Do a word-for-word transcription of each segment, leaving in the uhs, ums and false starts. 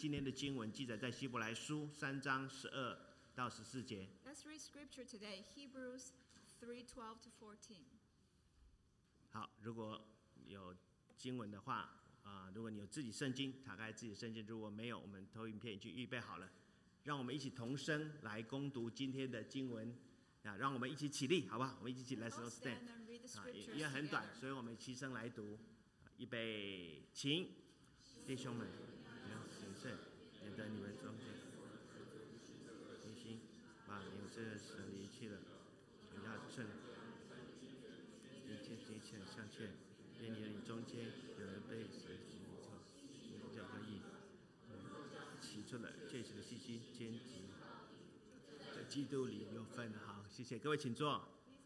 今天的经文，记载在希伯来书三章十二到十四节。 Let's read scripture today, Hebrews three twelve to fourteen. 好，如果有经文的话，啊、呃，如果你有自己圣经，打开自己的圣经；如果没有，我们投影片已经预备好了，让我们一起同声来攻读今天的经文。啊，让我们一起起立，好不好？我们一起起来 ，Let's stand。啊，因为很短，所以我们齐声来读。预备，请，弟兄们，要谨慎，免得你们中间离心，把有这个神离弃了，总要趁一切一切向前，愿你你中间有人被神离错，你叫他义，起初了这时的信心坚持。在基督里有份。好，谢谢各位，请坐。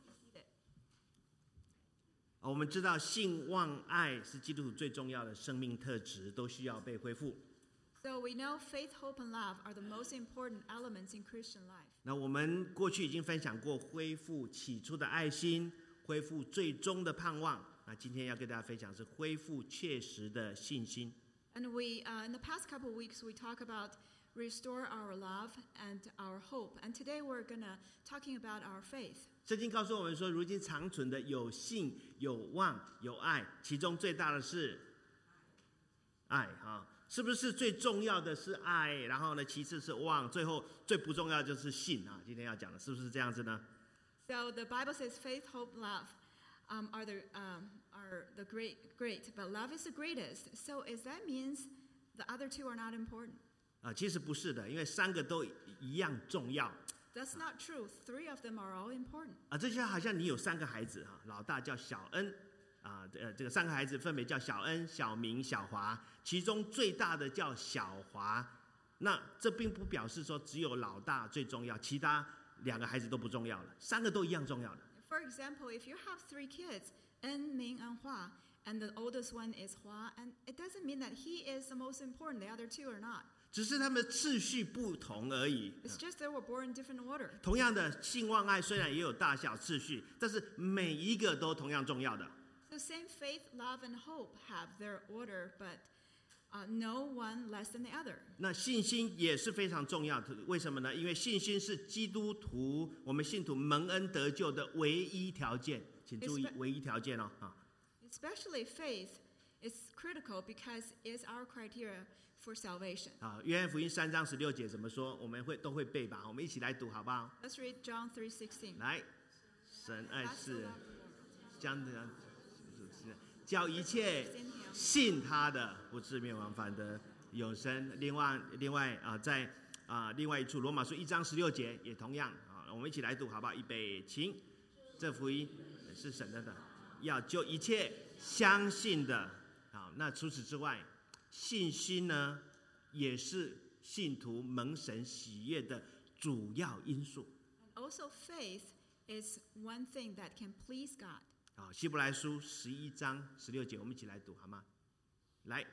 我们知道信望爱是基督徒最重要的生命特质，都需要被恢复。 So we know faith, hope, and love are the most important elements in Christian life. 那我们过去已经分享过恢复起初的爱心，恢复最终的盼望。那今天要跟大家分享是恢复切实的信心。 And we, uh, in the past couple of weeks, we talk about restore our love and our hope. And today we're gonna talking about our faith. 圣经告诉我们说，如今长存的有信、有望、有爱，其中最大的是爱哈，是不是最重要的是爱？然后呢，其次是望，最后最不重要的就是信啊。今天要讲的是不是这样子呢？ So the Bible says faith, hope, love um, are the um, are the great great, but love is the greatest. So is that means the other two are not important? 啊，其实不是的，因为三个都一样重要。 That's not true. Three of them are all important. 啊，这就好像你有三个孩子哈，老大叫小恩，啊，呃，这个三个孩子分别叫小恩、小明、小华，其中最大的叫小华。那这并不表示说只有老大最重要，其他两个孩子都不重要了，三个都一样重要的。 For example, if you have three kids, En, Ming, and Hua, and the oldest one is Hua, and it doesn't mean that he is the most important. The other two are not. 只是他们的次序不同而已。 It's just they were born in different order. 同样的，信望爱虽然也有大小次序，但是每一个都同样重要的。 So same faith, love, and hope have their order, but uh, no one less than the other. 那信心也是非常重要的，为什么呢？因为信心是基督徒我们信徒蒙恩得救的唯一条件，请注意，唯一条件哦啊。 Especially faith is critical because it's our criteria for salvation. 啊，约翰福音三章十六节怎么说？我们会都会背吧？我们一起来读好不好？ Let's read John three sixteen. 来，神爱世人，将的叫一切信他的不至灭亡，反得永生。另外，另外啊，在啊另外一处罗马书一章十六节也同样啊，我们一起来读好不好？预备，请。这福音是神的的，要救一切相信的。好，那除此之外，信心呢，也是信徒蒙神喜悦的主要因素。 And also faith is one thing that can please God. 好，希伯来书十一章十六节，我们一起来读好吗？来，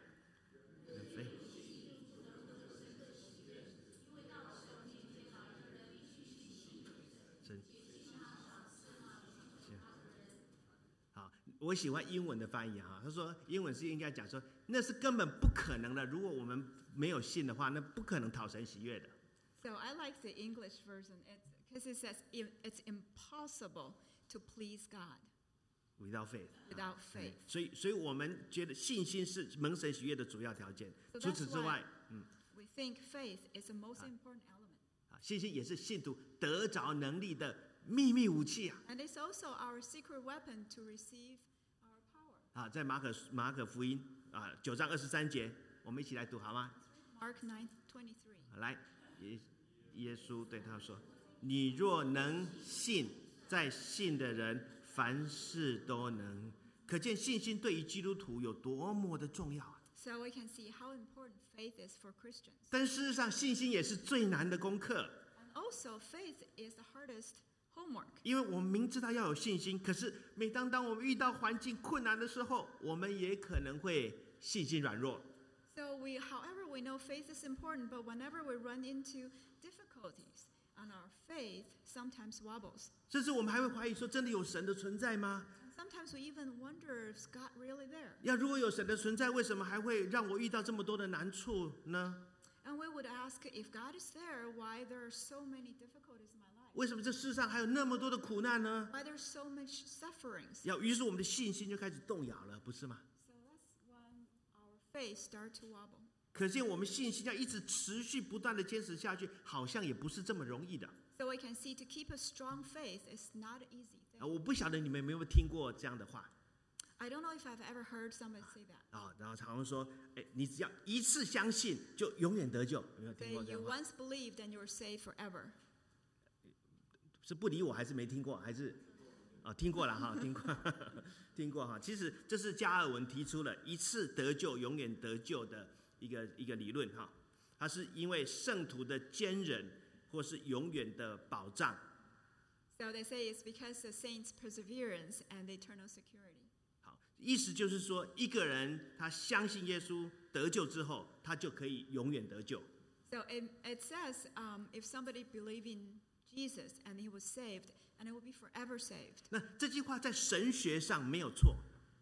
真。好，我喜欢英文的翻译哈。他说英文是应该讲说，那是根本不可能的。如果我们没有信的话，那不可能讨神喜悦的。 So I like the English version because it says it's impossible to please God without faith. Without faith. 所以，所以我们觉得信心是蒙神喜悦的主要条件。 So 除此之外，嗯 ，we think faith is the most important element. 啊，信心也是信徒得着能力的秘密武器啊。 And it's also our secret weapon to receive our power. 啊，在马可马可福音啊九章二十三节，我们一起来读好吗？ Mark nine twenty-three. 来，耶耶稣对他说：“你若能信，在信的人凡事都能。”可见信心对于基督徒有多么的重要啊！ So we can see how important faith is for Christians. 但事实上，信心也是最难的功课。 And also, faith is the hardest homework. 因为我们明知道要有信心，可是每当当我们遇到环境困难的时候，我们也可能会信心软弱。 So we, however, we know faith is important, but whenever we run into difficulties, and our faith sometimes wobbles. 甚至我们还会怀疑说，真的有神的存在吗？ And sometimes we even wonder if God really there. 要如果有神的存在，为什么还会让我遇到这么多的难处呢？ And we would ask, if God is there, why there are so many difficulties in my life? 为什么这世上还有那么多的苦难呢？ Why there's so much sufferings? 要于是我们的信心就开始动摇了，不是吗？ So that's when our faith start to wobble. 可见我们信心要一直持续不断的坚持下去，好像也不是这么容易的。 So we can see to keep a strong faith is not an easy 啊， thing. 我不晓得你们有没有听过这样的话 I don't know if I've ever heard somebody say that. 啊？然后常常说，哎，你只要一次相信，就永远得救。有没有听 Say 过这样 you 的话？ once believed and you're saved forever. 是不理我，还是没听过？还是啊，听过了哈，听过，听过哈。其实这是加尔文提出了一次得救，永远得救的一个一个理论哈。它是因为圣徒的坚忍，或是永远的保障。 So they say it's because the saints' perseverance and the eternal security. 好，意思就是说，一个人他相信耶稣得救之后，他就可以永远得救。 So it, it says um, if somebody believed in Jesus and he was saved, and it will be forever saved. 那这句话在神学上没有错，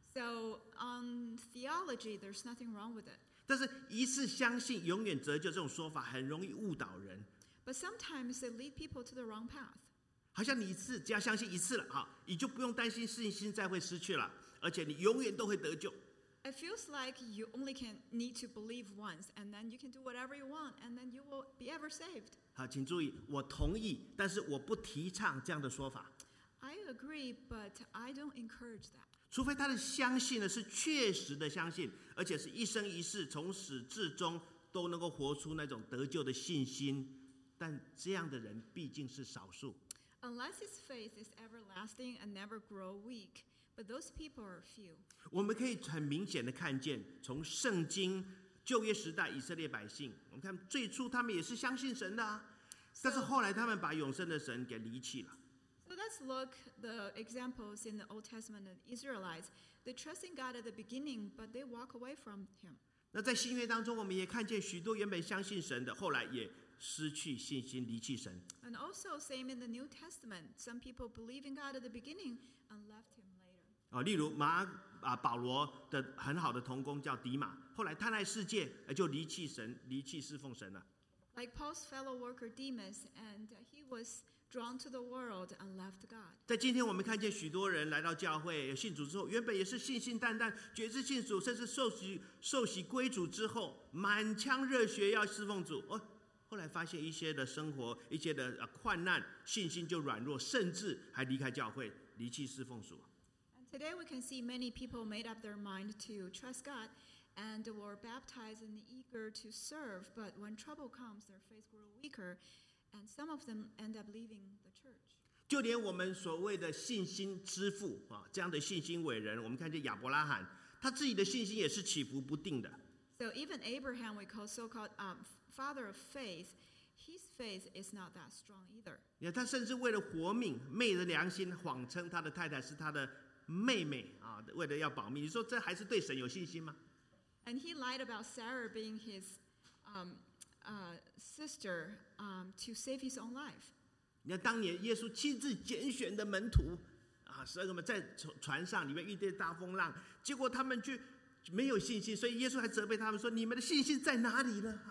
So on theology, there's nothing wrong with it. 但是一次相信永远得救这种说法很容易误导人， But sometimes they lead people to the wrong path. 好像你一次只要相信一次了，好，你就不用担心信心再会失去了，而且你永远都会得救。 It feels like you only can need to believe once, and then you can do whatever you want, and then you will be ever saved. 好，请注意，我同意，但是我不提倡这样的说法， I agree, but I don't encourage that. 除非他的相信呢是确实的相信，而且是一生一世从始至终都能够活出那种得救的信心，但这样的人毕竟是少数。 Unless his faith is everlasting and never grow weak, but those people are few. 我们可以很明显的看见，从圣经旧约时代以色列百姓，我们看最初他们也是相信神的啊，但是后来他们把永生的神给离弃了。 So let's look the examples in the Old Testament of Israelites. They trust in God at the beginning, but they walk away from him. 那在新约当中，我们也看见许多原本相信神的，后来也失去信心，离弃神。 And also same in the New Testament. Some people believe in God at the beginning and left him later. 啊，例如马啊保罗的很好的同工叫迪马，后来贪爱世界，呃就离弃神，离弃侍奉神了。 Like Paul's fellow worker Demas, and he was drawn to the world and left God. 在今天我们看见许多人来到教会信主之后，原本也是信心淡淡，决志信主，甚至受洗受洗归主之后，满腔热血要侍奉主，哦，后来发现一些的生活，一些的呃患难，信心就软弱，甚至还离开教会，离弃侍奉主。 And today we can see many people made up their mind to trust God and were baptized and eager to serve, but when trouble comes, their faith grew weaker, and some of them end up leaving the church. 就连我们所谓的信心之父啊，这样的信心伟人，我们看见亚伯拉罕，他自己的信心也是起伏不定的。 So even Abraham, we call so-called um, father of faith, his faith is not that strong either. 你看，他甚至为了活命，昧着良心，谎称他的太太是他的妹妹啊，为了要保密。你说这还是对神有信心吗？ And he lied about Sarah being his um, uh, sister um, to save his own life. 你看，当年耶稣亲自拣选的门徒啊，十二个们在船上里面遇见大风浪，结果他们却没有信心，所以耶稣还责备他们说：“你们的信心在哪里呢？”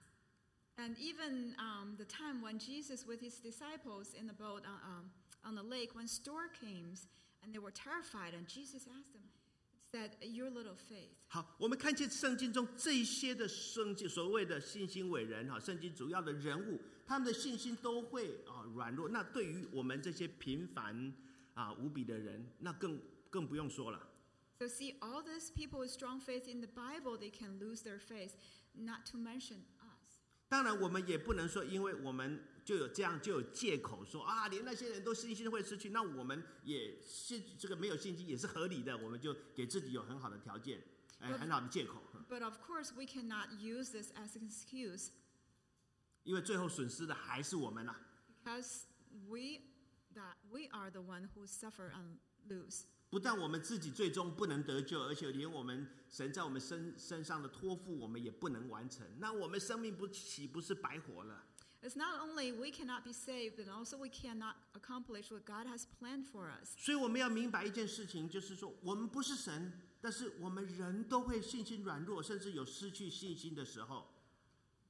And even um, the time when Jesus with his disciples in the boat uh, um, on the lake, when storm came and they were terrified, and Jesus asked them, said, "Your little faith." 好，我们看见圣经中这一些的圣经所谓的信心伟人哈，圣经主要的人物，他们的信心都会啊软弱。那对于我们这些平凡啊无比的人，那更更不用说了。 So see, all these people with strong faith in the Bible, they can lose their faith, not to mention us. 当然，我们也不能说，因为我们就有这样就有借口说啊，连那些人都信心会失去，那我们也是这个没有信心也是合理的，我们就给自己有很好的条件，哎，很好的借口。 But of course, we cannot use this as an excuse 因为最后损失的还是我们啦、啊。 because we that we are the one who suffer and lose. 不但我们自己最终不能得救，而且连我们神在我们身身上的托付，我们也不能完成。那我们生命不岂不是白活了？ It's not only we cannot be saved, but also we cannot accomplish what God has planned for us. 所以我们要明白一件事情，就是说，我们不是神，但是我们人都会信心软弱，甚至有失去信心的时候。 So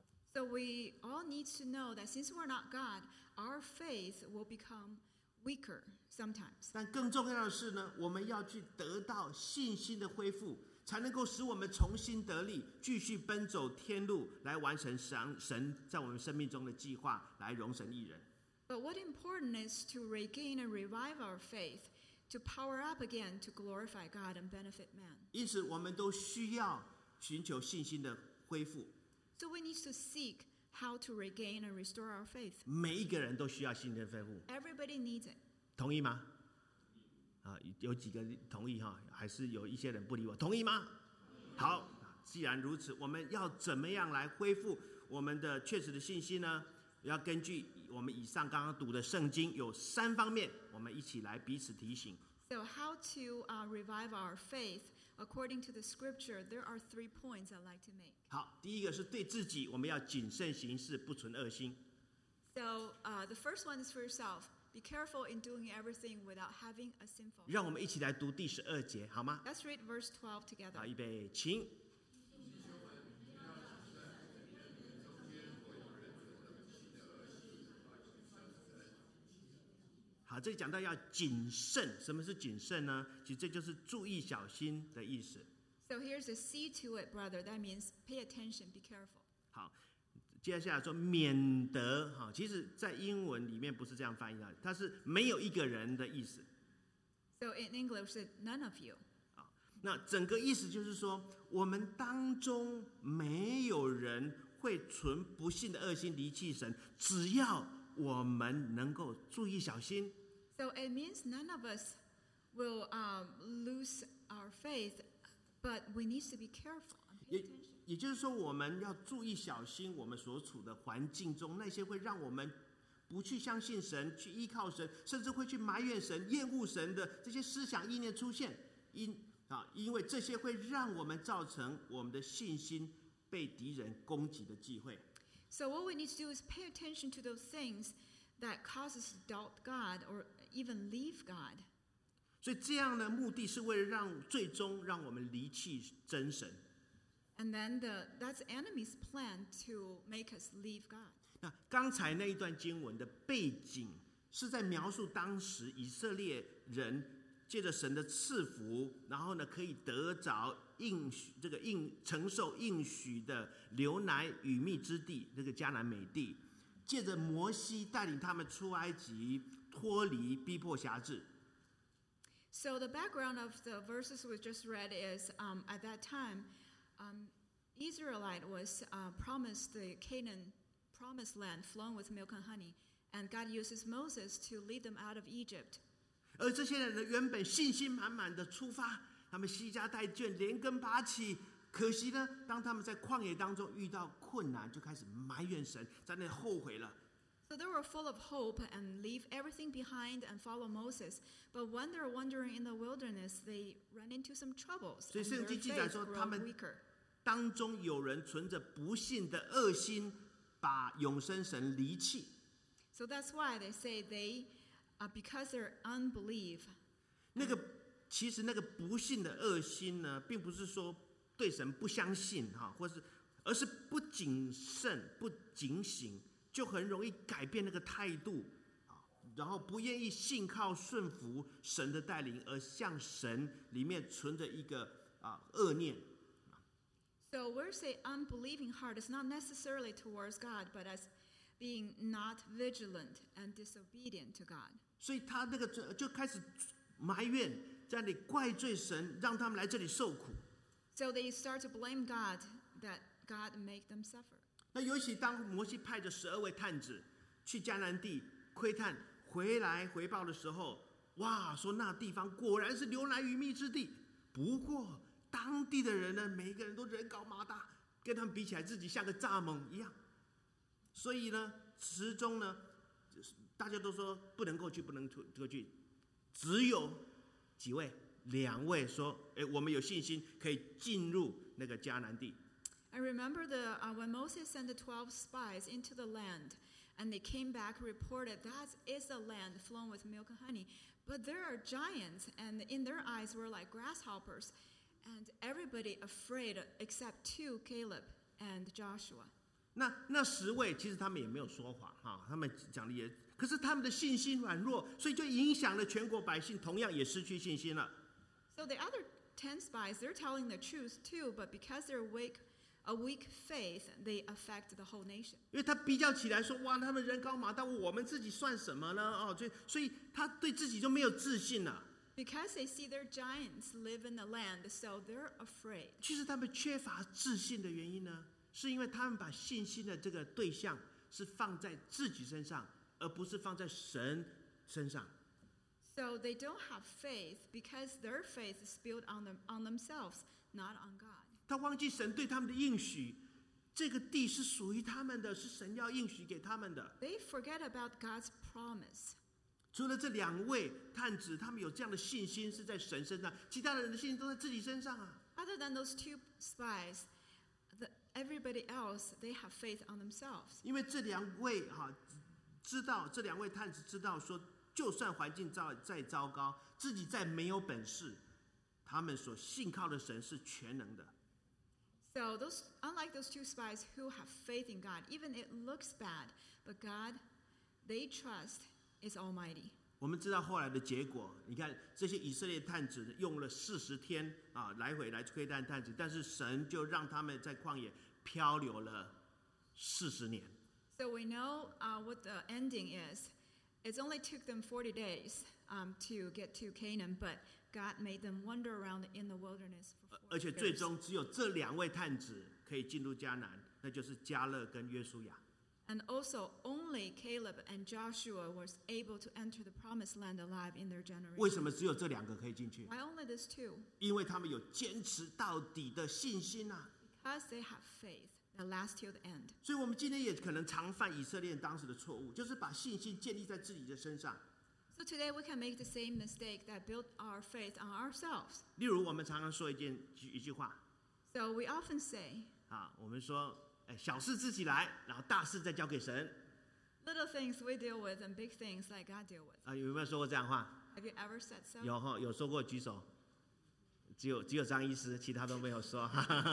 So we all need to know that since we're not God, our faith will become weaker sometimes. 但更重要的是呢，我们要去得到信心的恢复，才能够使我们重新得力，继续奔走天路，来完成神神在我们生命中的计划，来荣神益人。 But what important is to regain and revive our faith, to power up again, to glorify God and benefit man. 因此，我们都需要寻求信心的恢复。 So we need to seek how to regain and restore our faith. 每一个人都需要信心的恢复， Everybody needs it. 同意吗？啊，有几个同意哈？还是有一些人不理我？同意吗？好，既然如此，我们要怎么样来恢复我们的确实的信心呢？要根据我们以上刚刚读的圣经，有三方面，我们一起来彼此提醒。 So how to uh, revive our faith? According to the scripture, there are three points I'd like to make. 好，第一个是对自己，我们要谨慎行事，不存恶心。 So uh, the first one is for yourself. Be careful in doing everything without having a sinful. 让我们一起来读第十二节，好吗？ Let's read verse twelve together. 好，预备，请。好，这里讲到要谨慎，什么是谨慎呢？其实这就是注意、小心的意思。 So here's a see to it, brother. That means pay attention, be careful. 好，接下来说免得哈，其实在英文里面不是这样翻译的，它是没有一个人的意思。 So in English, it's none of you. 那整个意思就是说，我们当中没有人会存不信的恶心离弃神，只要我们能够注意小心。 So it means none of us will um, lose our faith, but we need to be careful and pay 也 attention. 也就是说，我们要注意小心我们所处的环境中那些会让我们不去相信神、去依靠神，甚至会去埋怨神、厌恶神的这些思想意念出现。因啊，因为这些会让我们造成我们的信心被敌人攻击的机会。 So what we need to do is pay attention to those things that cause us to doubt God or even leave God. 所以这样的目的是为了让最终让我们离弃真神。 And then the, that's the enemy's plan to make us leave God. 那刚才那一段经文的背景是在描述当时以色列人借着神的赐福，然后呢可以得着应许这个应承受应许的流奶与蜜之地，这个迦南美地，借着摩西带领他们出埃及，脱离逼迫辖制。 So the background of the verses we just read is um, at that time, um, Israelite was uh, promised the Canaan promised land flowing with milk and honey, and God uses Moses to lead them out of Egypt. 而这些人呢，原本信心满满的出发，他们惜家带眷，连根拔起。可惜呢，当他们在旷野当中遇到困难，就开始埋怨神，在那里后悔了。 So they were full of hope and leave everything behind and follow Moses. But when they're wandering in the wilderness, they run into some troubles, 所以 and 圣 their 经记载 faith 说，他 grow 们 weaker. 当中有人存着不信的恶心，把永生神离弃。 So that's why they say they, uh, because they're unbelief. 那个其实那个不信的恶心呢，并不是说对神不相信哈，或是而是不谨慎、不警醒，就很容易改变那个态度，然后不愿意信靠顺服神的带领，而向神里面存着一个啊恶念。 So we're saying unbelieving heart is not necessarily towards God, but as being not vigilant and disobedient to God. 所以他那个就开始埋怨，在那里怪罪神，让他们来这里受苦。 So they start to blame God that God made them suffer. 那尤其当摩西派着十二位探子去迦南地窥探，回来回报的时候，哇，说那地方果然是流奶与蜜之地。不过当地的人呢，每一个人都人高马大，跟他们比起来，自己像个蚱蜢一样。所以呢，始终呢，大家都说不能够去，不能过去，只有几位。 两位说：“哎，我们有信心可以进入那个迦南地。” I remember the uh, when Moses sent the twelve spies into the land, and they came back reported that is a land flowing with milk and honey. But there are giants, and in their eyes were like grasshoppers, and everybody afraid except two, Caleb and Joshua. 那那十位其实他们也没有说谎哈，他们讲的也，可是他们的信心软弱，所以就影响了全国百姓，同样也失去信心了。 So the other ten spies, they're telling the truth too, but because they're weak, a weak faith, they affect the whole nation. 因为他比较起来说，哇，他们人高马大，我们自己算什么呢？哦，所以所以他对自己就没有自信了。 Because they see their giants live in the land, so they're afraid. 其实他们缺乏自信的原因呢，是因为他们把信心的这个对象是放在自己身上，而不是放在神身上。 So they don't have faith because their faith is built on them on themselves, not on God. 他忘记神对他们的应许，这个地是属于他们的，是神要应许给他们的。 They forget about God's promise. 除了这两位探子，他们有这样的信心是在神身上，其他的人的信心都在自己身上啊。 Other than those two spies, the, everybody else, they have faith on themselves. 因为这两位哈、知道这两位探子知道说，就算环境再再糟糕，自己再没有本事，他们所信靠的神是全能的。 So those, unlike those two spies who have faith in God, even it looks bad, but God, they trust is Almighty. 我们知道后来的结果，你看这些以色列探子用了四十天啊，来回来窥探探子，但是神就让他们在旷野漂流了四十年。 So we know uh, what the ending is. It only took them forty days um, to get to Canaan, but God made them wander around in the wilderness for 而 forty 且最 years. 终只有这两位探子可以进入迦南，那就是迦勒跟约书亚。 And also, only Caleb and Joshua was able to enter the promised land alive in their 为 generation. 什么只有这两个可以进去？ Why only these two? 因为他们有坚持到底的信心啊！ Because they have faith that lasts till the end. 所以我们今天也可能常犯以色列当时的错误，就是把信心建立在自己的身上。 So today we can make the same mistake that built our faith on ourselves. 例如，我们常常说一件一句话 So we often say, 啊，我们说，哎，小事自己来，然后大事再交给神 little things we deal with and big things like God deal with. 啊，有没有说过这样的话？ Have you ever said so? 有哈，有说过举手。只有只有张医师，其他都没有说。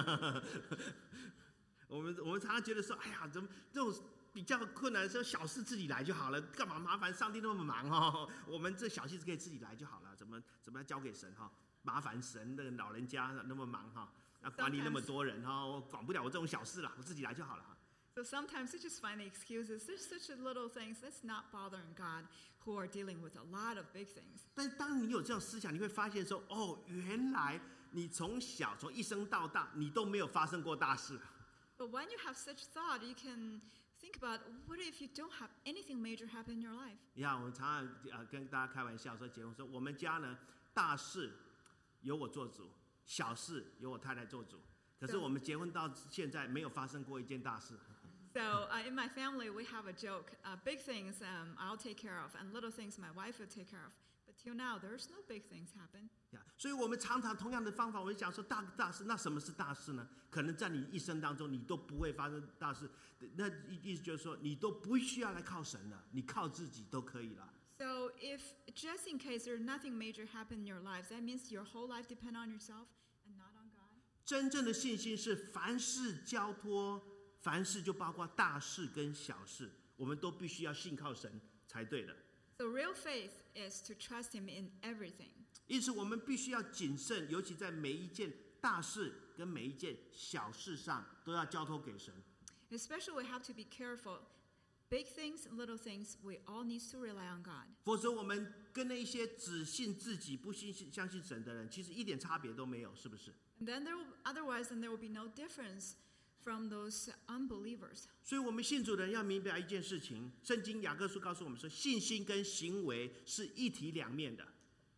我们我们常常觉得说，哎呀，怎么这种比较困难的时候，小事自己来就好了，干嘛麻烦上帝那么忙哦？我们这小事可以自己来就好了，怎么怎么要交给神哈？麻烦神那个老人家那么忙哈，啊管理那么多人哈，我管不了我这种小事啦，我自己来就好了。 So sometimes we just find the excuses. There's such a little things. Let's not bothering God who are dealing with a lot of big things. 但是当你有这种思想，你会发现说，哦，原来你从小从一生到大，你都没有发生过大事。 But when you have such thought, you can think about what if you don't have anything major happen in your life? 你看，我们常常呃跟大家开玩笑说，结婚说我们家呢，大事由我做主，小事由我太太做主。可是我们结婚到现在没有发生过一件大事。 So uh, in my family, we have a joke. Uh, big things um, I'll take care of, and little things my wife will take care of. But till now, there's no big things happen. 呀，所以我们常常同样的方法，我们讲说大大事，那什么是大事呢？可能在你一生当中，你都不会发生大事。那意思就是说，你都不需要来靠神了，你靠自己都可以了。 So if just in case there's nothing major happen in your lives, that means your whole life depend on yourself and not on God. 真正的信心是凡事交托，凡事就包括大事跟小事，我们都必须要信靠神才对的。 So real faith is to trust Him in everything. 因此，我们必须要谨慎，尤其在每一件大事跟每一件小事上，都要交托给神。 Especially we have to be careful. Big things, little things, we all need to rely on God. 否则，我们跟那一些只信自己、不信相信神的人，其实一点差别都没有，是不是？ And then there will, otherwise, then there will be no difference from those unbelievers. 所以，我们信主的人要明白一件事情：圣经雅各书告诉我们说，信心跟行为是一体两面的。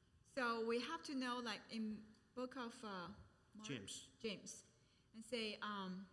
So we have to know, like in book of uh, Mark, James James, and say um,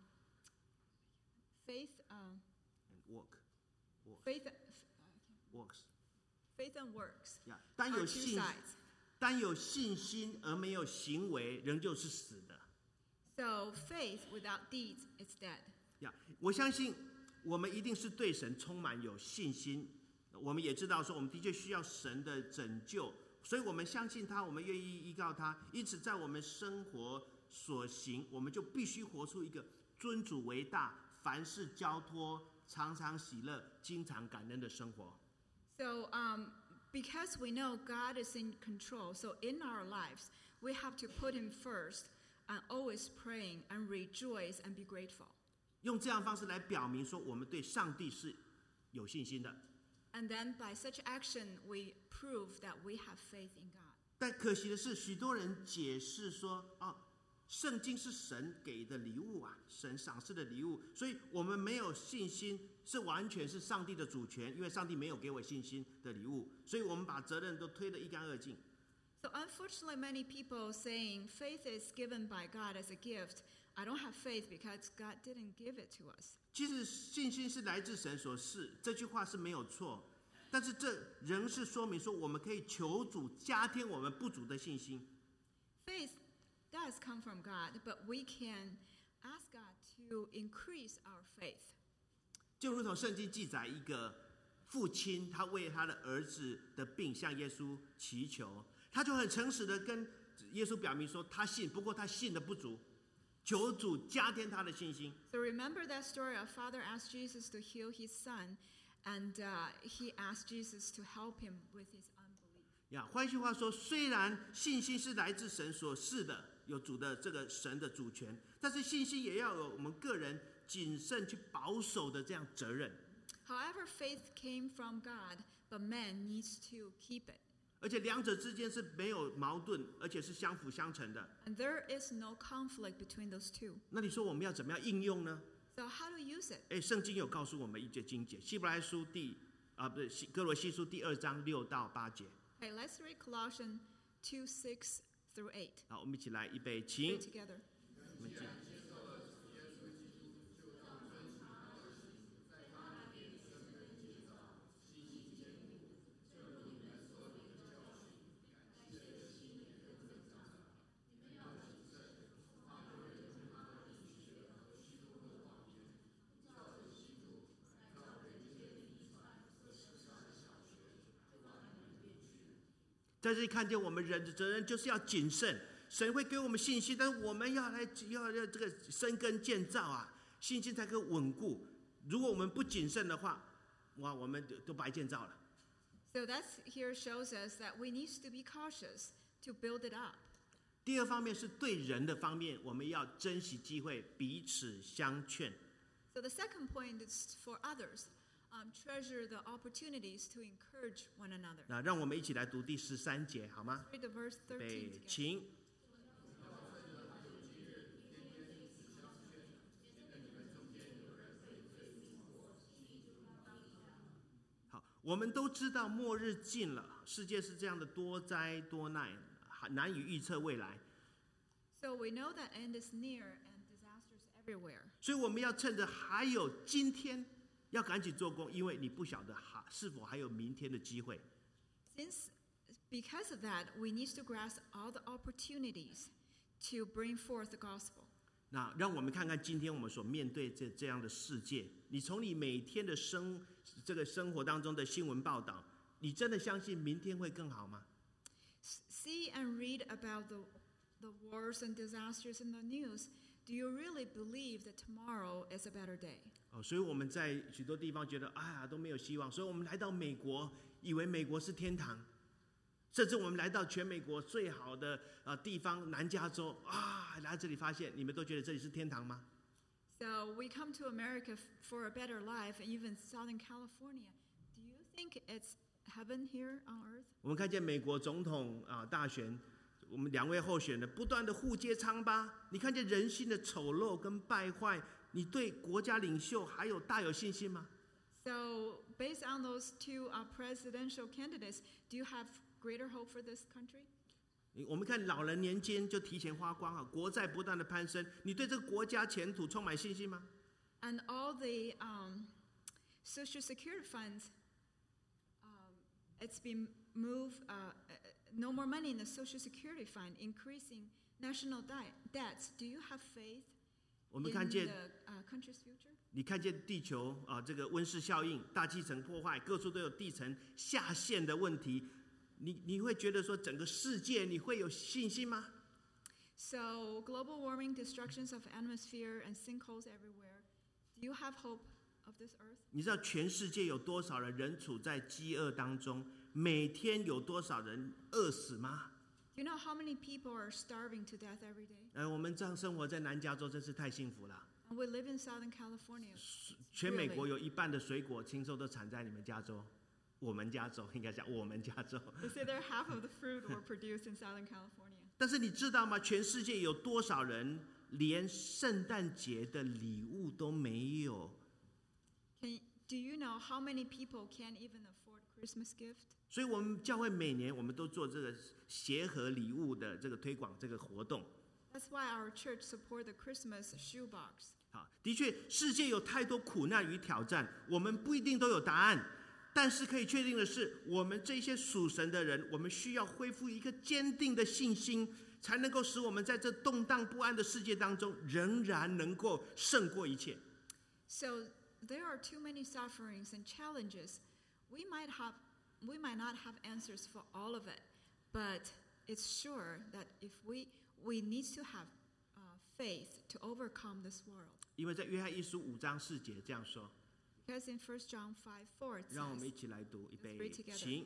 faith, um, and work, work, faith, works. faith and works 呀，单 are 有 two 信， sides. 单有信心而没有行为，仍旧是死的。 So faith without deeds is dead. 呀，我相信我们一定是对神充满有信心。我们也知道说，我们的确需要神的拯救，所以我们相信他，我们愿意依靠他。因此，在我们生活所行，我们就必须活出一个尊主为大、 凡事交托，常常喜乐，经常感恩的生活。 So, um, because we know God is in control, so in our lives, we have to put Him first and always praying and rejoice and be grateful. 用这样的方式来表明说，我们对上帝是有信心的。 And then by such action, we prove that we have faith in God. 但可惜的是，许多人解释说，哦，圣经是神给的礼物啊，神赏赐的礼物，所以我们没有信心，是完全是上帝的主权，因为上帝没有给我信心的礼物，所以我们把责任都推得一干二净。 So unfortunately, many people saying faith is given by God as a gift. I don't have faith because God didn't give it to us. 其实信心是来自神所赐，这句话是没有错，但是这仍是说明说，我们可以求主加添我们不足的信心。 Faith does come from God, but we can ask God to increase our faith. 就如同圣经记载，一个父亲他为他的儿子的病向耶稣祈求，他就很诚实的跟耶稣表明说，他信，不过他信的不足。求主加添他的信心。 So remember that story. A father asked Jesus to heal his son, and uh, he asked Jesus to help him with his unbelief. 呀，换句话说，虽然信心是来自神所赐的，有主的这个神的主权，但是信心也要有我们个人谨慎去保守的这样责任。 However, faith came from God, but man needs to keep it. 而且两者之间是没有矛盾，而且是相辅相成的。 And there is no conflict between those two. 那你说我们要怎么样应用呢？ So how to use it? 哎，圣经有告诉我们一节经节，希伯来书第啊不是哥罗西书第二章六到八节。 Okay, let's read Colossians two six through eight. 好，我们一起来，预备，请 Read。together. 我们进在这里看见我们人的责任就是要谨慎，神会给我们信心，但是我们要来要要这个生根建造啊，信心才可以稳固。如果我们不谨慎的话，哇，我们都白建造了。 So that here shows us that we need to be cautious to build it up. 第二方面是对人的方面，我们要珍惜机会，彼此相劝。 So the second point is for others. Um, treasure the opportunities to encourage one another. 那让我们一起来读第十三节，好吗？ Read the verse 预 thirteen 备， together. 请。好，我们都知道末日近了，世界是这样的多灾多难，难以预测未来。 So we know that end is near and disasters everywhere. 所以我们要趁着还有今天，要赶紧做工，因为你不晓得还是否还有明天的机会。 Since, because of that, we need to grasp all the opportunities to bring forth the gospel. 那让我们看看今天我们所面对这这样的世界，你从你每天的生这个生活当中的新闻报道，你真的相信明天会更好吗？ See and read about the, the wars and disasters in the news. Do you really believe that tomorrow is a better day? 哦，所以我们在许多地方觉得，哎呀都没有希望，所以我们来到美国，以为美国是天堂，甚至我们来到全美国最好的呃地方南加州啊，来到这里发现，你们都觉得这里是天堂吗？ So we come to America f- for a better life, and even Southern California. Do you think it's heaven here on earth? 我们看见美国总统啊、大选，我们两位候选人不断的互揭疮疤，你看见人性的丑陋跟败坏，你对国家领袖还有大有信心吗？ So based on those two uh, presidential candidates, do you have greater hope for this country? 我们看老人年金就提前花光啊，国债不断的攀升，你对这个国家前途充满信心吗？ And all the um, Social Security funds, um, it's been moved, uh, uh, no more money in the Social Security fund, increasing national di- debts. Do you have faith 我 in 们看见 the uh, country's future? 你看见地球啊，这个温室效应、大气层破坏，各处都有地层下陷的问题，你你会觉得说整个世界你会有信心吗？ So global warming, destructions of atmosphere, and sinkholes everywhere. Do you have hope of this earth? 你知道全世界有多少人人处在饥饿当中，每天有多少人饿死吗？ Do you know how many people are starving to death every day? 呃，我们这样生活在南加州真是太幸福了。 And we live in Southern California. 全美国有一半的水果听说都产在你们加州，我们加州应该讲我们加州。 They say that half of the fruit were produced in Southern California. 但是你知道吗？全世界有多少人连圣诞节的礼物都没有？ Can, do you know how many people can't even afford Christmas gift? 所以我们教会每年我们都做这个鞋盒礼物的这个推广这个活动。 That's why our church support the Christmas shoebox. 好，的确，世界有太多苦难与挑战，我们不一定都有答案。但是可以确定的是，我们这些属神的人，我们需要恢复一个坚定的信心，才能够使我们在这动荡不安的世界当中，仍然能够胜过一切。 So there are too many sufferings and challenges. We might have, we might not have answers for all of it, but it's sure that if we we need to have uh, faith to overcome this world. 因为在约翰一书五章四节这样说， Because in First John five four it 让我们 says, 一起来读，预 Let's 备 read together. 请。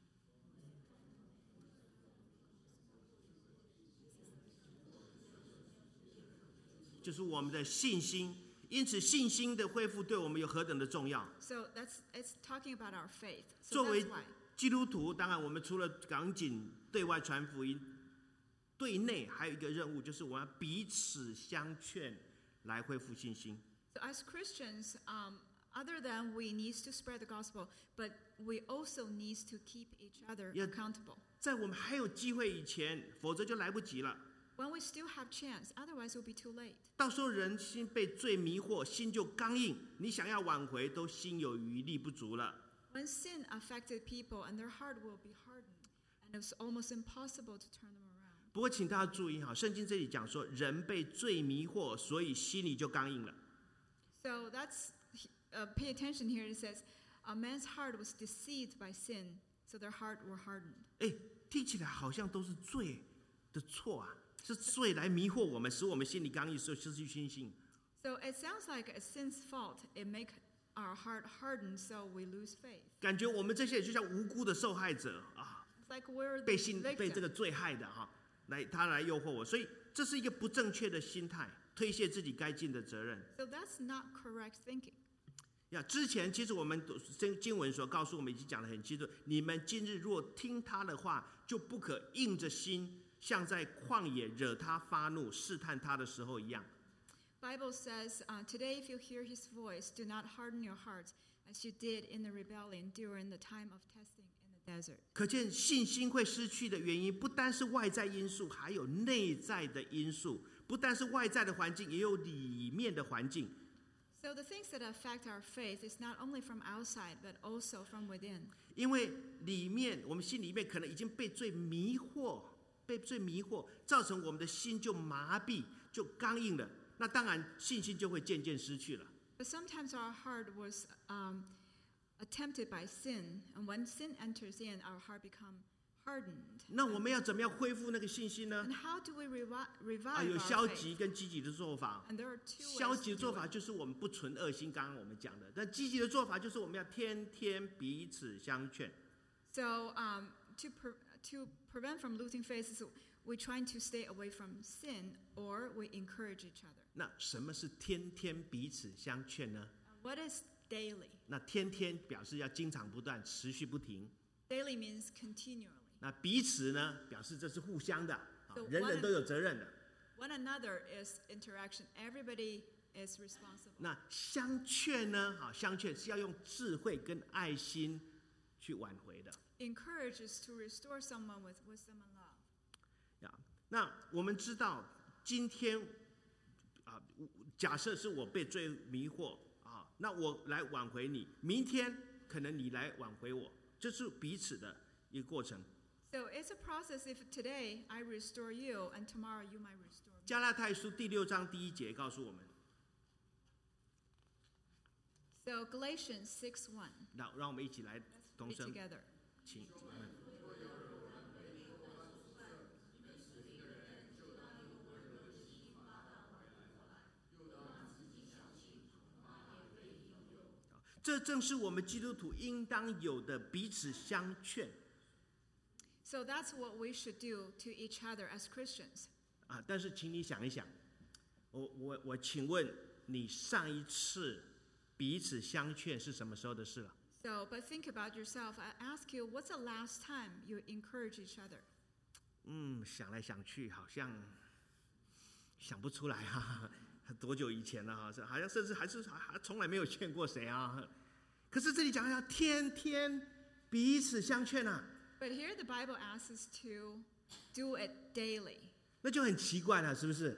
就是我们的信心，因此信心的恢复对我们有何等的重要。 So that's it's talking about our faith. So 作为 that's why. 基督徒，当然我们除了赶紧对外传福音，对内还有一个任务，就是我们要彼此相劝，来恢复信心。 So as Christians, um, other than we need to spread the gospel, but we also need to keep each other Yeah. accountable. 在我们还有机会以前，否则就来不及了。 When we still have chance, otherwise it will be too late. 到时候人心被罪迷惑，心就刚硬，你想要挽回都心有余力不足了。 When sin affected people and their heart will be hardened, and it's almost impossible to turn them around. 不过请大家注意哈，圣经这里讲说，人被罪迷惑，所以心里就刚硬了。 So that's, uh, pay attention here. It says, a man's heart was deceived by sin, so their heart were hardened. 哎，听起来好像都是罪的错啊，是罪来迷惑我们，使我们心里刚硬，所以失去信心。 So it sounds like a sin's fault. It make our heart harden, so we lose faith. 感觉我们这些人就像无辜的受害者啊， It's like we're the 被信被这 victim. 个罪害的哈，来他来诱惑我，所以这是一个不正确的心态，推卸自己该尽的责任。 So that's not correct thinking. 呀，之前其实我们经经文所告诉我们已经讲得很清楚，你们今日若听他的话，就不可硬着心，像在旷野惹他发怒、试探他的时候一样。 Bible says, uh, today if you hear his voice, do not harden your hearts as you did in the rebellion during the time of testing in the desert. 可见信心会失去的原因，不单是外在因素，还有内在的因素。不单是外在的环境，也有里面的环境。 So the things that affect our faith is not only from outside, but also from within. 因为里面我们心里面可能已经被罪迷惑，被罪迷惑，造成我们的心就麻痹，就刚硬了。那当然信心就会渐渐失去了。 But sometimes our heart was um, tempted by sin, and when sin enters in, our heart become hardened. 那我们要怎么样恢复那个信心呢 And？how do we revi- 啊， revive 有 our 消 faith? 极跟积极的做法。 And there are two 消 ways 极 to 的做 do 法 it. 就是我们不存恶心，刚刚我们讲的。但积极的做法就是我们要天天彼此相劝。 So um, to pre- to prevent from losing faith, is we're trying to stay away from sin, or we encourage each other. 那什么是天天彼此相劝呢？ What is daily? 那天天表示要经常不断、持续不停。 Daily means continually. 那彼此呢，表示这是互相的，啊 So 人人 one- 都有责任的。 One another is interaction. Everybody is responsible. 那相劝呢，啊，相劝是要用智慧跟爱心去挽回的。 Encourage is to restore someone with wisdom and love. 呀，那我们知道，今天啊，假设是我被罪迷惑啊，那我来挽回你，明天可能你来挽回我，这是彼此的一个过程。 So it's a process. If today I restore you, and tomorrow you might restore me. 加拉太书第六章第一节告诉我们， So Galatians six one. 那让我们一起来 Let's 同 read 声， together. 请。 So 这正是我们基督徒应当有的彼此相劝。 So that's what we should do to each other as Christians. 啊，但是请你想一想，我我我请问你上一次彼此相劝是什么时候的事了？ So, but think about yourself. I ask you, what's the last time you encourage each other? 嗯，想来想去，好像想不出来啊，多久以前了啊？好像甚至还是还从来没有劝过谁啊。可是这里讲要天天彼此相劝啊， But here the Bible asks us to do it daily. 那就很奇怪了，是不是？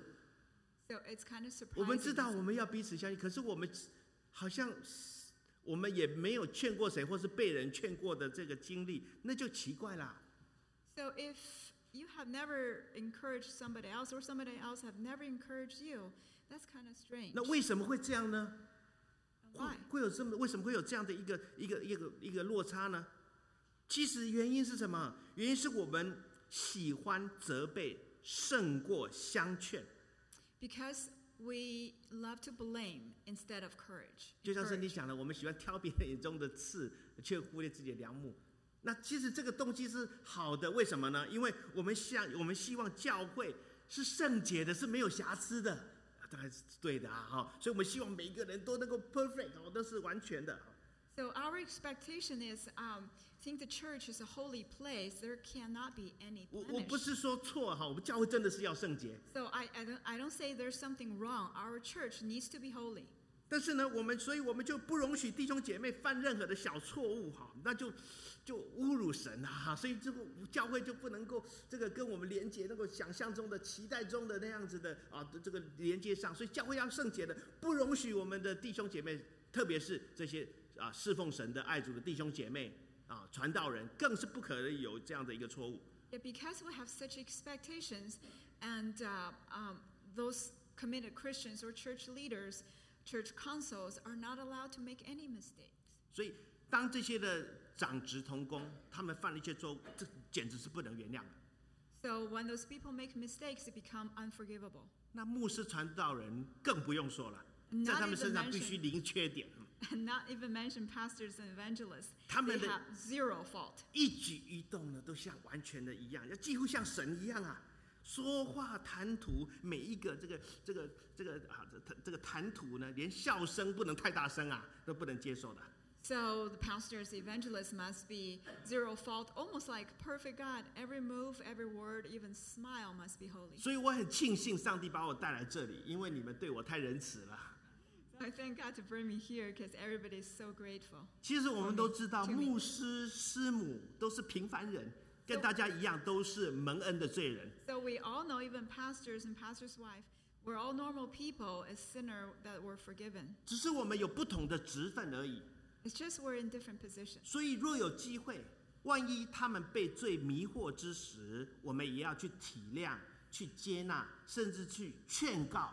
So it's kind of surprising. 我们知道我们要彼此相信，可是我们好像我们也没有劝过谁，或是被人劝过的这个经历，那就奇怪啦。 So if you have never encouraged somebody else, or somebody else have never encouraged you, that's kind of strange. 那为什么会这样呢？ Why? 会有这么为什么会有这样的一个一个一个一个落差呢？其实原因是什么？原因是我们喜欢责备胜过相劝。 Because we love to blame instead of courage. 就像圣经 Encourage. 讲的，我们喜欢挑别人眼中的刺，却忽略自己的良木。那其实这个动机是好的，为什么呢？因为我们想，我们希望教会是圣洁的，是没有瑕疵的，当然是对的啊！哈，所以我们希望每一个人都能够 perfect， 哦，都是完全的。 So our expectation is, um, think the church is a holy place. There cannot be any 我我不 blemish. 是说错哈，我们教会真的是要圣洁， So I, I don't I don't say there's something wrong. Our church needs to be holy. 但是呢，我们所以我们就不容许弟兄姐妹犯任何的小错误哈，那就就侮辱神了哈，所以这个教会就不能够这个跟我们连接，能够想象中的、期待中的那样子的啊这个连接上，所以教会要圣洁的，不容许我们的弟兄姐妹，特别是这些啊侍奉神的爱主的弟兄姐妹啊传道人，更是不可能有这样的一个错误。 Yeah, because we have such expectations, and uh, um, those committed Christians or church leaders, church councils are not allowed to make any mistakes. 所以当这些的长职同工他们犯了一些错误，这简直是不能原谅的。 So when those people make mistakes, it become unforgivable. 那牧师传道人更不用说了， Not 在他们身上 even 必须零缺点。 And not even mention pastors and evangelists. 他们 They 的 have zero fault. 一举一动呢，都像完全的一样，要几乎像神一样啊！说话谈吐，每一个这个这个这个啊，这这个谈吐呢，连笑声不能太大声啊，都不能接受的。 So the pastors, the evangelists must be zero fault, almost like perfect God. Every move, every word, even smile must be holy. 所以我很庆幸上帝把我带来这里，因为你们对我太仁慈了。 I thank God to bring me here because everybody is so grateful. 其实我们都知道， To me. 牧师、师母都是平凡人，跟大家一样，都是蒙恩的罪人。 So we all know, even pastors and pastors' wife, we're all normal people, as sinner that were forgiven. 只是我们有不同的职分而已。 It's just we're in different positions. 所以若有机会，万一他们被罪迷惑之时，我们也要去体谅、去接纳，甚至去劝告。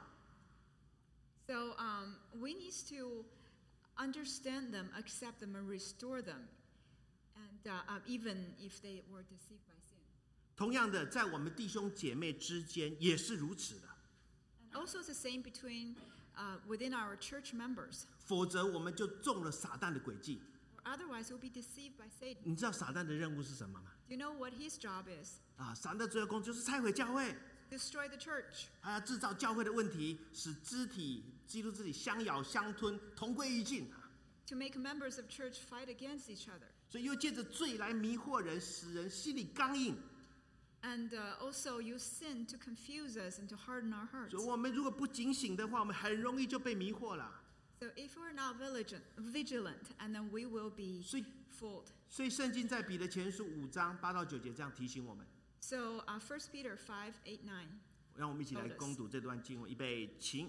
So um, we need to understand them, accept them, and restore them, and uh, uh, even if they were deceived by sin. 同样的，在我们弟兄姐妹之间也是如此的。 And also it's the same between uh, within our church members. 否则我们就中了撒旦的诡计。 Or otherwise, we'll be deceived by Satan. 你知道撒旦的任务是什么吗？ Do you know what his job is? 啊，撒旦的罪恶工就是拆毁教会， Destroy the church. 他要制造教会的问题，使肢体、基督肢体相咬相吞，同归于尽。 To make members of church fight against each other. 所以又借着罪来迷惑人，使人心里刚硬。 And uh, also use sin to confuse us and to harden our hearts. 所以我们如果不警醒的话，我们很容易就被迷惑了。 So if we're not vigilant, vigilant, and then we will be 所以， fooled. 所以圣经在彼得前书五章八到九节这样提醒我们。 So uh, First Peter five, eight, nine. 让我们一起来攻读这段经文，预备，请。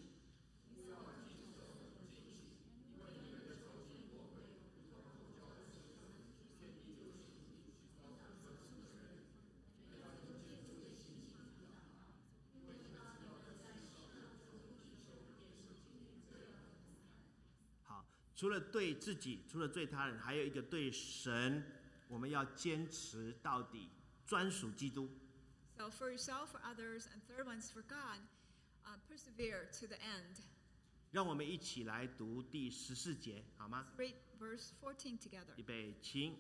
好，除了对自己，除了对他人，还有一个对神，我们要坚持到底，专属基督。 So for yourself, for others, and third one's for God, uh, persevere to the end. 让我们一起来读第十四节，好吗？ Read verse fourteen together. 预备，请。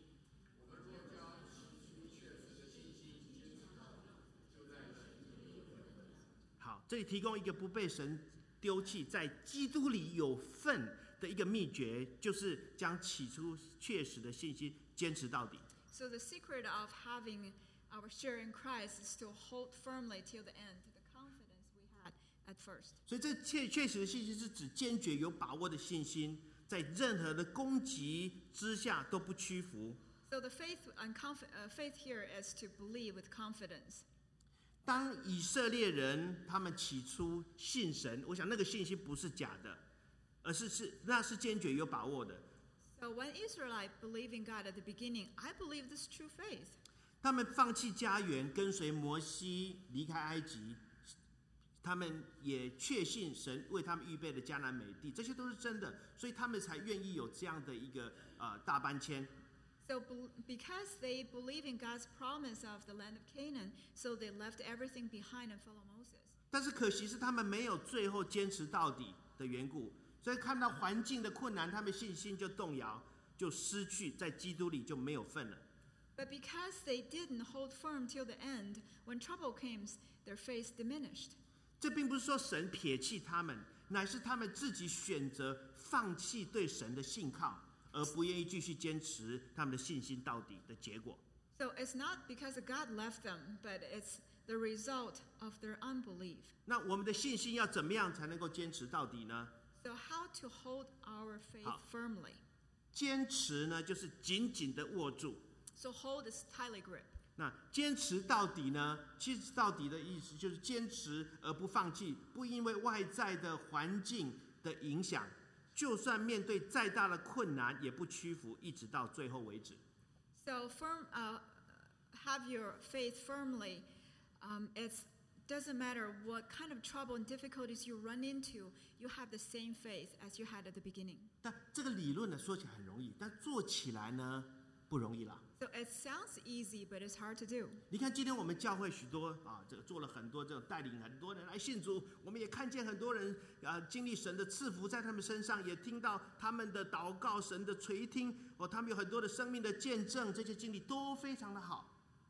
好，这里提供一个不被神丢弃，在基督里有份的一个秘诀，就是将起初确实的信心坚持到底。 So the secret of having our share in Christ is to hold firmly till the end, the confidence we had at first. 所以这确确实的信心是指坚决有把握的信心，在任何的攻击之下都不屈服。 So the faith and conf- uh, faith here is to believe with confidence. 当以色列人他们起初信神，我想那个信心不是假的，而是是那是坚决有把握的。 So when Israelites believe in God at the beginning, I believe this is true faith. 他们放弃家园，跟随摩西离开埃及，他们也确信神为他们预备的迦南美地，这些都是真的，所以他们才愿意有这样的一个呃大搬迁。 So because they believe in God's promise of the land of Canaan, so they left everything behind and followed Moses. 但是可惜是他们没有最后坚持到底的缘故，所以看到环境的困难，他们信心就动摇，就失去在基督里就没有份了。 But because they didn't hold firm till the end, when trouble came, their faith diminished. 这并不是说神撇弃他们，乃是他们自己选择放弃对神的信靠，而不愿意继续坚持他们的信心到底的结果。 So it's not because God left them, but it's the result of their unbelief. 那我们的信心要怎么样才能够坚持到底呢？ So how to hold our faith 好。 firmly? 坚持呢，就是紧紧的握住。 So hold this tightly grip. 那坚持到底呢？坚持到底的意思就是坚持而不放弃，不因为外在的环境的影响，就算面对再大的困难，也不屈服，一直到最后为止。 So firm, uh, have your faith firmly. Um, it doesn't matter what kind of trouble and difficulties you run into, you have the same faith as you had at the beginning. 但这个理论呢，说起来很容易，但做起来呢，不容易啦。 So it sounds easy, but it's hard to do. 你看，今天我们教会许多啊，这个做了很多这种带领很多人来信主，我们也看见很多人啊经历神的赐福在他们身上，也听到他们的祷告，神的垂听哦，他们有很多的生命的见证，这些经历都非常的好。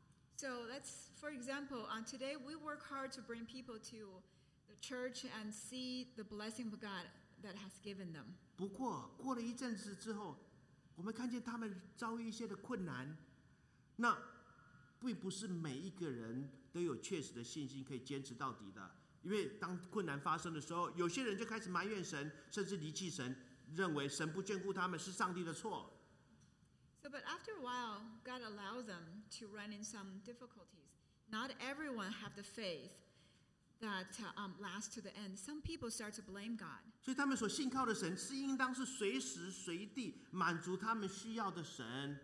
So let's, for example, on today we work hard to bring people to the church and see the blessing of God that has given them. 不过过了一阵子之后，我们看见他们遭遇一些的困难，那并不是每一个人都有确实的信心可以坚持到底的。因为当困难发生的时候，有些人就开始埋怨神，甚至离弃神，认为神不眷顾他们是上帝的错。 So, but after a while, God allows them to run in some difficulties. Not everyone have the faith that uh, um, lasts to the end. Some people start to blame God. 所以他们所信靠的神是应当是随时随地满足他们需要的神。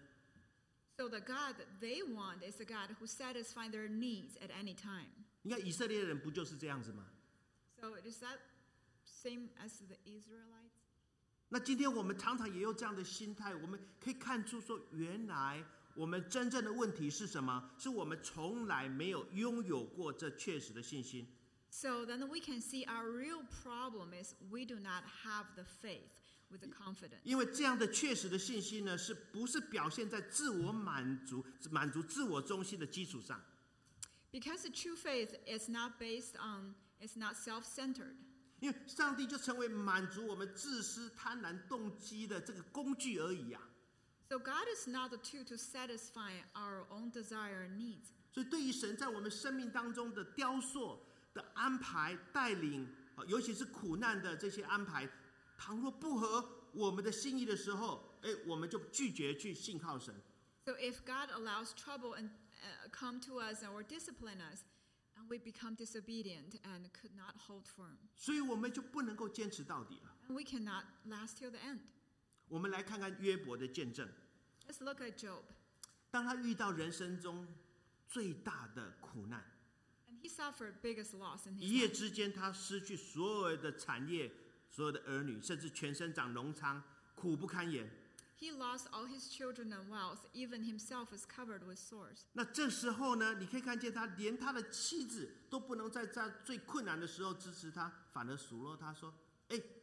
So the God that they want is the God who satisfies their needs at any time. 你看以色列人不就是这样子吗？ So is that same as the Israelites? 那今天我们常常也有这样的心态，我们可以看出说，原来我们真正的问题是什么？是我们从来没有拥有过这确实的信心。 So then we can see our real problem is we do not have the faith with the confidence. 因为这样的确实的信心呢，是不是表现在自我满足、满足自我中心的基础上？ Because the true faith is not based on, it's not self-centered. 因为上帝就成为满足我们自私、贪婪动机的这个工具而已啊。 So God is not the tool to satisfy our own desire and needs. 所以，对于神在我们生命当中的雕塑的安排、带领，尤其是苦难的这些安排，倘若不合我们的心意的时候，哎，我们就拒绝去信靠神。 So if God allows trouble and uh, come to us or discipline us, and we become disobedient and could not hold firm, 所以我们就不能够坚持到底了。 and we cannot last till the end. 我们来看看约伯的见证。 Let's look at Job. 当他遇到人生中最大的苦难， And he suffered biggest loss in 一夜 his life. 之间他失去所有的产业、所有的儿女，甚至全身长脓疮，苦不堪言。 He lost all his children and wealth. Even himself is covered with sores. 那这时候呢，你可以看见他连他的妻子都不能在他最困难的时候支持他，反而数落他说：“哎，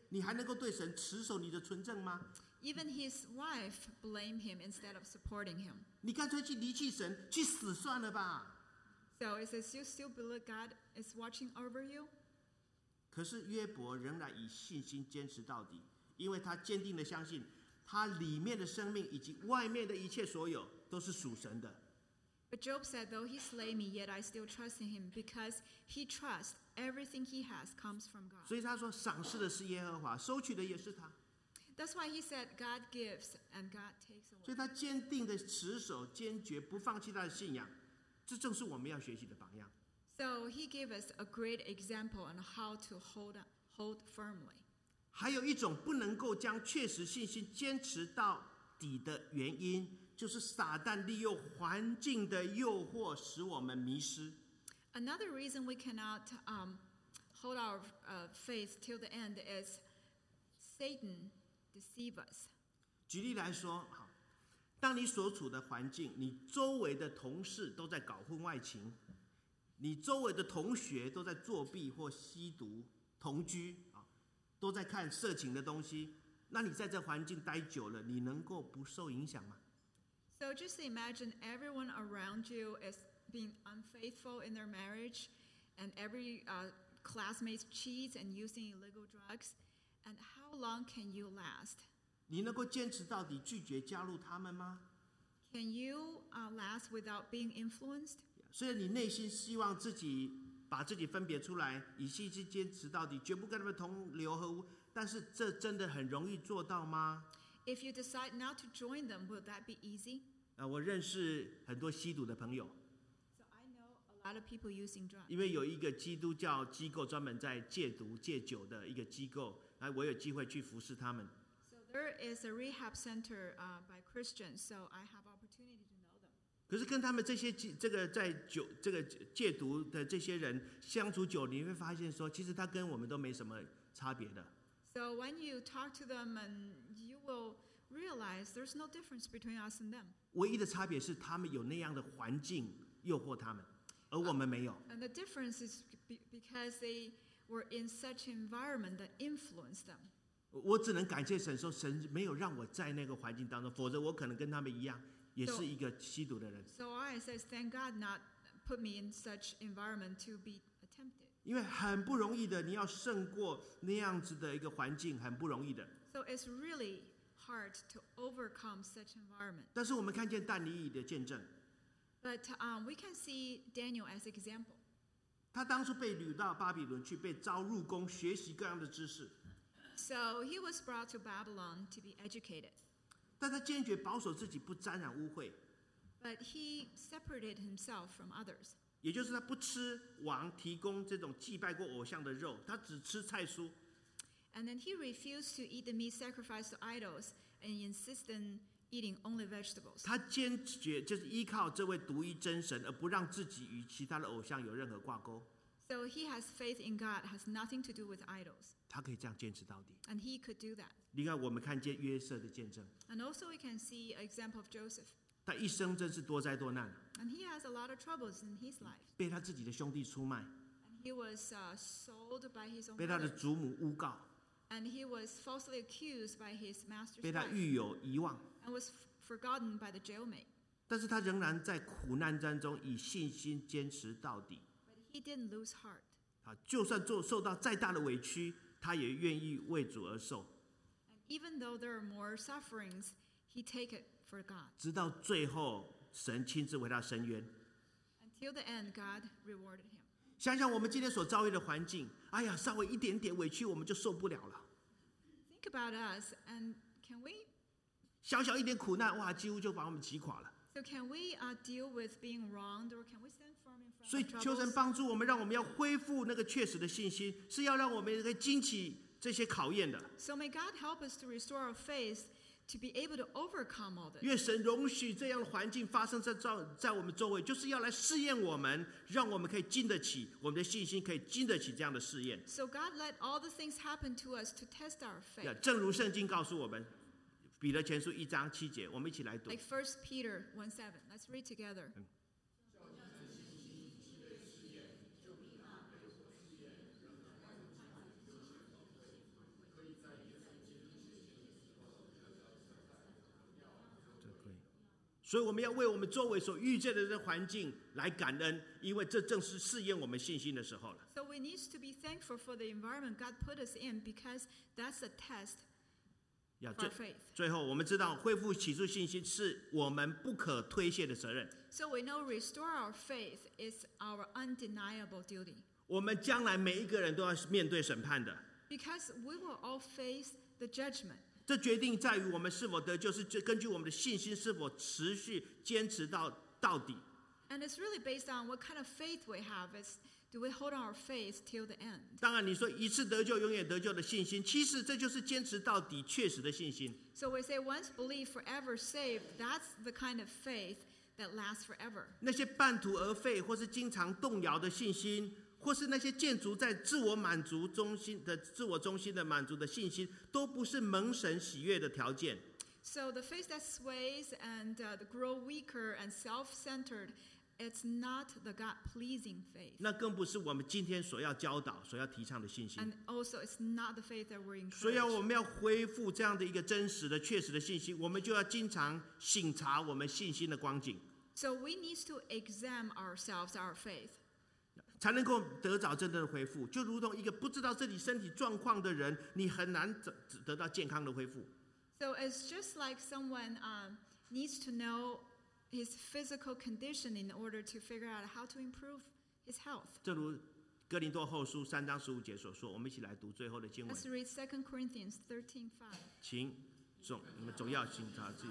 你还能够对神持守你的纯正吗？ Even his wife blamed him instead of supporting him. 你干脆去离弃神，去死算了吧。 So it says, you still believe God is watching over you? 可是约伯仍然以信心坚持到底，因为他坚定的相信，他里面的生命以及外面的一切所有都是属神的。 But Job said, though he slay me, yet I still trust in him, because he trusts everything he has comes from God. 所以他说，赏赐的是耶和华，收取的也是他。 That's why he said, God gives and God takes 所以 away. 他坚定的持守，坚决不放弃他的信仰，这正是我们要学习的榜样。 So he gave us a great example on how to hold, hold firmly. 还有一种不能够将确实信心坚持到底的原因，就是撒旦利用环境的诱惑，使我们迷失。 Another reason we cannot um, hold our uh, faith till the end is Satan deceive us. 举例来说，好，当你所处的环境，你周围的同事都在搞婚外情，你周围的同学都在作弊或吸毒、同居啊，都在看色情的东西，那你在这环境待久了，你能够不受影响吗？ So just imagine everyone around you is being unfaithful in their marriage, and every uh, classmate cheats and using illegal drugs. And how long can you last? 你能够坚持到底，拒绝加入他们吗？ Can you uh, last without being influenced? 虽然你内心希望自己把自己分别出来，以信心坚持到底，绝不跟他们同流合污，但是这真的很容易做到吗？ If you decide not to join them, will that be easy? 啊，我认识很多吸毒的朋友， So I know a lot of people using drugs. 因为有一个基督教机构专门在戒毒戒酒的一个机构，哎，我有机会去服侍他们。 So there is a rehab center uh, by Christians, so I have opportunity to know them. 可是跟他们这些这个在酒这个戒毒的这些人相处久，你会发现说，其实他跟我们都没什么差别的。 So when you talk to them, and you will realize there's no difference between us and them. 唯一的差别是他们有那样的环境诱惑他们，而我们没有。 And the difference is be- because they were in such environment that influenced them. 我只能感谢神说，神没有让我在那个环境当中，否则我可能跟他们一样，也是一个吸毒的人。 So I says, thank God not put me in such environment to be tempted. 因为很不容易的，你要胜过那样子的一个环境，很不容易的。 So it's really hard to overcome such environment. 但是我们看见但以理的见证， But um, we can see Daniel as example. 他当初被掳到巴比伦去，被招入宫学习各样的知识， So he was brought to Babylon to be educated. 但他坚决保守自己不沾染污秽， But he separated himself from others. 也就是他不吃王提供这种祭拜过偶像的肉，他只吃菜蔬。 And then he refused to eat the meat sacrificed to idols and insisted on eating only vegetables. 他坚决就是依靠这位独一真神，而不让自己与其他的偶像有任何挂钩。 So he has faith in God, has nothing to do with idols. 他可以这样坚持到底。 And he could do that. 另外，我们看见约瑟的见证， And also we can see an example of Joseph. 他一生真是多灾多难， And he has a lot of troubles in his life. 被他自己的兄弟出卖， And he was uh, sold by his own 被他的 brother. 祖母诬告， And he was falsely accused by his master's 被他 wife. 狱友遗忘。 And was f- forgotten by the jailmate. 但是他仍然在苦难当中以信心坚持到底。 But he didn't lose heart. 啊，就算做受到再大的委屈，他也愿意为主而受， And even though there are more sufferings, he take it for God. 直到最后，神亲自为他伸冤。 Until the end, God rewarded him. 想想我们今天所遭遇的环境，哎呀，稍微一点点委屈我们就受不了了， Think about us, and can we? 小小一点苦难，哇，几乎就把我们击垮了。 So can we uh, deal with being wronged, or can we stand firm in 所以 front of 求神 troubles? 帮助我们，让我们要恢复那个确实的信心，是要让我们可以经起这些考验的。 So may God help us to restore our faith, to be able to overcome all this. 愿神容许这样的环境发生在在在我们周围，就是要来试验我们，让我们可以经得起我们的信心，可以经得起这样的试验。 So God let all the things happen to us to test our 呀 faith. 正如圣经告诉我们，彼得前书一章七节，我们一起来读。 Like First Peter one seven. Let's read together. 在所以我们要为我们周围所遇见的这环境来感恩，因为这正是试验我们信心的时候了。 So we need to be thankful for the environment God put us in because that's a test 要 for 最 our faith. 最后，我们知道恢复起初信心是我们不可推卸的责任。 So we know restore our faith is our undeniable duty. 我们将来每一个人都要面对审判的， Because we will all face the judgment. 这决定在于我们是否得救，是根据我们的信心是否持续坚持到到底。 And it's really based on what kind of faith we have. It's, do we hold our faith till the end? 当然，你说一次得救，永远得救的信心，其实这就是坚持到底、确实的信心。 So we say once believed, forever saved. That's the kind of faith that lasts forever. 那些半途而废或是经常动摇的信心，或是那些建筑在自我满足中心的自我中心的满足的信心，都不是蒙神喜悦的条件。 So the faith that sways and uh, grow weaker and self-centered, it's not the God-pleasing faith. 那更不是我们今天所要教导、所要提倡的信心。 And also, it's not the faith that we're 所以要我 encouraged. 们要恢复这样的一个真实的、确实的信心，我们就要经常省察我们信心的光景， So we need to examine ourselves, our faith. 才能够得着真正的恢复。就如同一个不知道自己身体状况的人，你很难得到健康的恢复。 So it's just like someone um, needs to know his physical condition in order to figure out how to improve his health. 正如哥林多后书三章十五节所说，我们一起来读最后的经文 Let's read Second Corinthians thirteen five. 请总你们总要省察自己，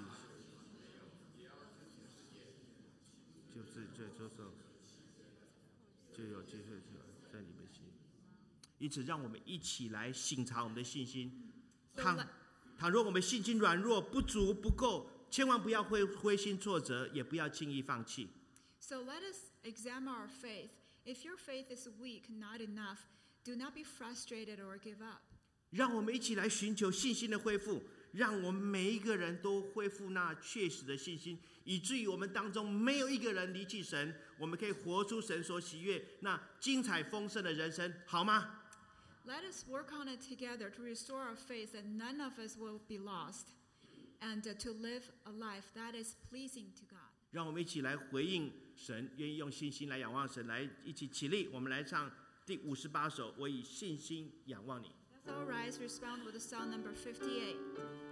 就是这这时候就有机会在你们心。因此，让我们一起来省察我们的信心。 So 倘 let- 倘若我们信心软弱、不足、不够，千万不要灰灰心挫折，也不要轻易放弃。 So let us examine our faith. If your faith is weak, not enough, do not be frustrated or give up. 让我们一起来寻求信心的恢复，让我们每一个人都恢复那确实的信心，以至于我们当中没有一个人离弃神，我们可以活出神所喜悦那精彩丰盛的人生，好吗？ Let us work on it together to restore our faith that none of us will be lost and uh, to live a life that is pleasing to God. 让我们一起来回应神，愿意用信心来仰望神，来一起起立，我们来唱第五十八首《我以信心仰望你》。 Let's all rise, respond with the song number fifty-eight.